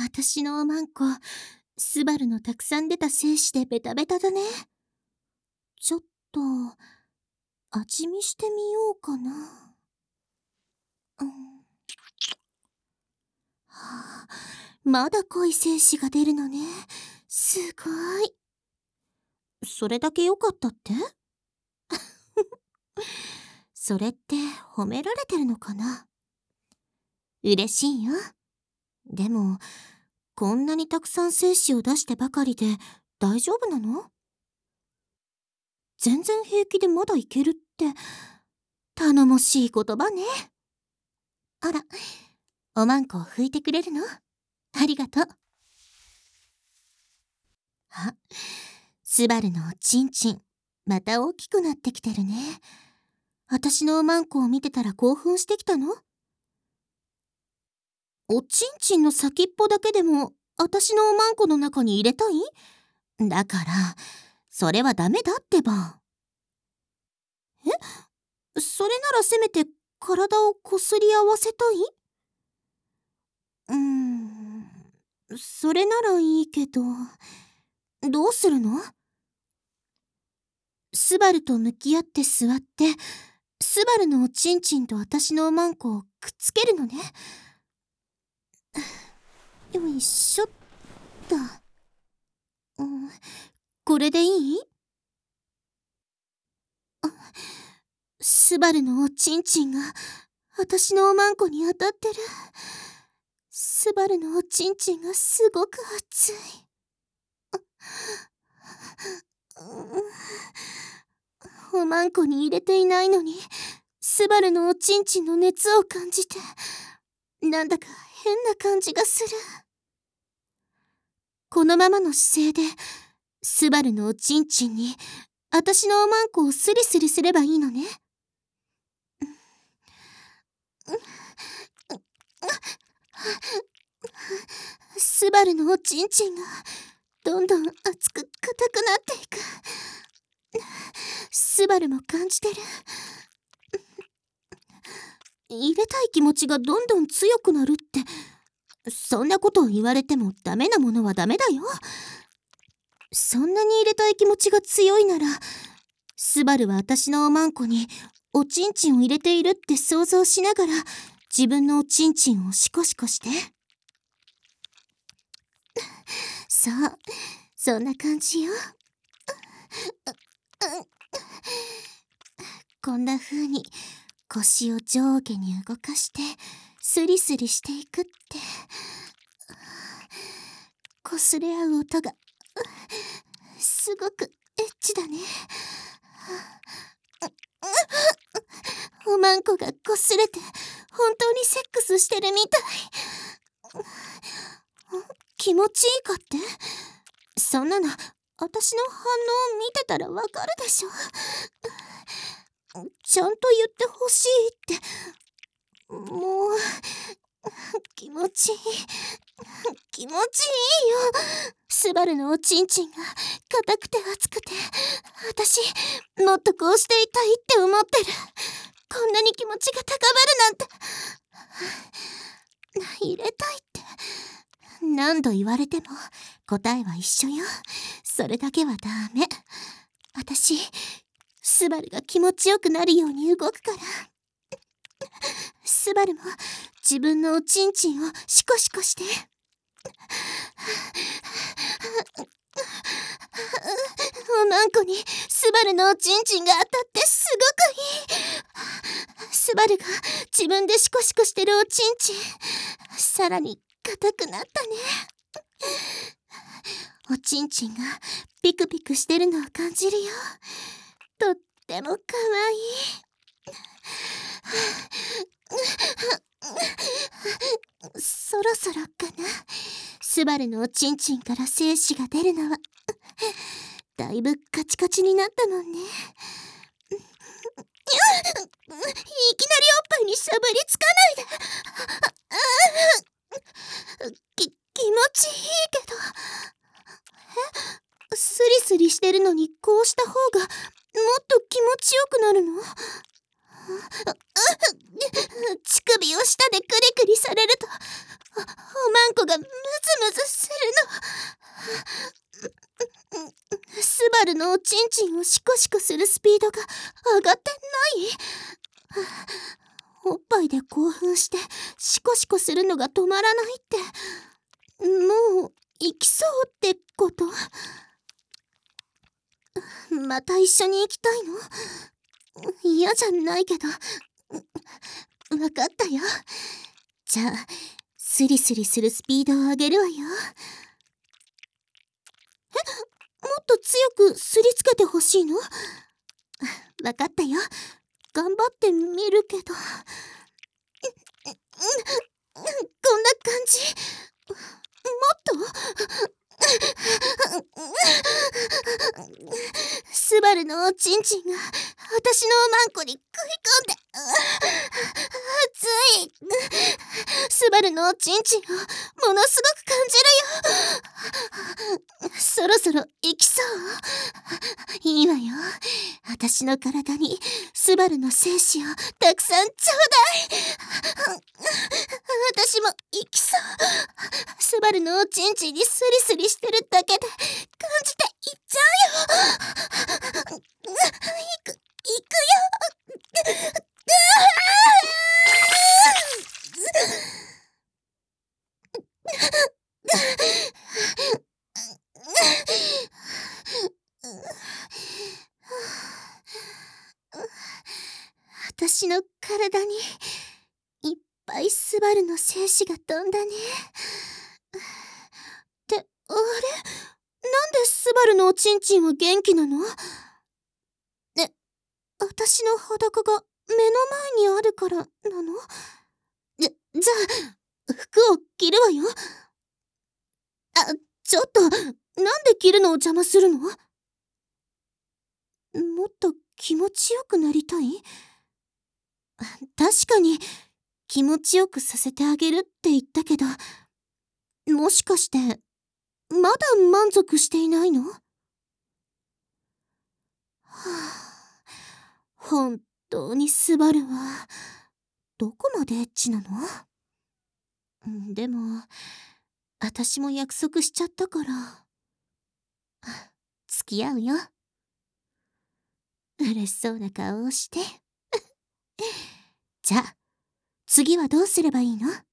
私のおまんこ、スバルのたくさん出た精子でベタベタだね。ちょっと、味見してみようかな。はあ、まだ濃い精子が出るのね。すごい。それだけ良かったってそれって褒められてるのかな。嬉しいよ。でも、こんなにたくさん精子を出してばかりで大丈夫なの？全然平気でまだいけるって頼もしい言葉ね。あら、おまんこを拭いてくれるの？ありがとう。あ、スバルのおちんちん、また大きくなってきてるね。私のおまんこを見てたら興奮してきたの？おちんちんの先っぽだけでも私のおまんこの中に入れたい？だから、それはダメだってば。それならせめて体をこすり合わせたい？それならいいけど、どうするの？スバルと向き合って座って、スバルのおちんちんと私のおまんこをくっつけるのね。よいしょっと。これでいい？スバルのおちんちんが私のおまんこに当たってる。スバルのおちんちんがすごく熱い。おまんこに入れていないのに、スバルのおちんちんの熱を感じて、なんだか変な感じがする。このままの姿勢で、スバルのおちんちんに、私のおまんこをスリスリすればいいのね。スバルのおちんちんが、どんどん熱く硬くなっていく。スバルも感じてる。入れたい気持ちがどんどん強くなるって、そんなことを言われてもダメなものはダメだよ。そんなに入れたい気持ちが強いなら、スバルは私のおまんこにおちんちんを入れているって想像しながら、自分のおちんちんをシコシコして。そう、そんな感じよ。こんな風に腰を上下に動かしてスリスリしていくって、こすれ合う音がすごくエッチだね。おまんこがこすれて本当にセックスしてるみたい。気持ちいいかって？そんなの私の反応を見てたらわかるでしょ。ちゃんと言ってほしいって。もう気持ちいい気持ちいいよ。スバルのおちんちんが硬くて熱くて、私もっとこうしていたいって思ってる。こんなに気持ちが高まるなんて。入れたいって何度言われても答えは一緒よ。それだけはダメ。私スバルが気持ちよくなるように動くから。スバルも自分のおちんちんをシコシコして。おまんこにスバルのおちんちんが当たってすごくいい。スバルが自分でシコシコしてるおちんちん、さらに硬くなったね。おちんちんがピクピクしてるのを感じるよ。とってもかわいい。そろそろかな。スバルのおちんちんから精子が出るのはだいぶカチカチになったもんね。いきなりおっぱいにしゃぶりつかないで。気持ちいいけど。スリスリしてるのにこうした方がもっと気持ちよくなるの？乳首を舌でクリクリされると、おまんこがムズムのおちんちんをシコシコするスピードが上がってない？おっぱいで興奮してシコシコするのが止まらないって、もう行きそうってこと？また一緒に行きたいの？嫌じゃないけど。わかったよ。じゃあスリスリするスピードを上げるわよ。もっと強くすりつけてほしいの？わかったよ。頑張ってみるけど。こんな感じ？もっと？スバルのおちんちんが私のおまんこに食い込んで、熱い。スバルのおちんちんをものすごく感じるよ。そろそろ行きそう？いいわよ。私の体にスバルの精子をたくさんちょうだい。私も行きそう。スバルのおちんちんにスリスリしてるだけで感じていっちゃうよ。行くよ。私の体にいっぱいスバルの精子が飛んだね。ってあれ、なんでスバルのおちんちんは元気なの？私の裸が目の前にあるからなの？じゃあ服を着るわよ。ちょっと、なんで着るのを邪魔するの？もっと気持ちよくなりたい？確かに気持ちよくさせてあげるって言ったけど、もしかしてまだ満足していないの？はあ、本当にスバルはどこまでエッチなの？でも私も約束しちゃったから付き合うよ。嬉しそうな顔をして。じゃあ次はどうすればいいの？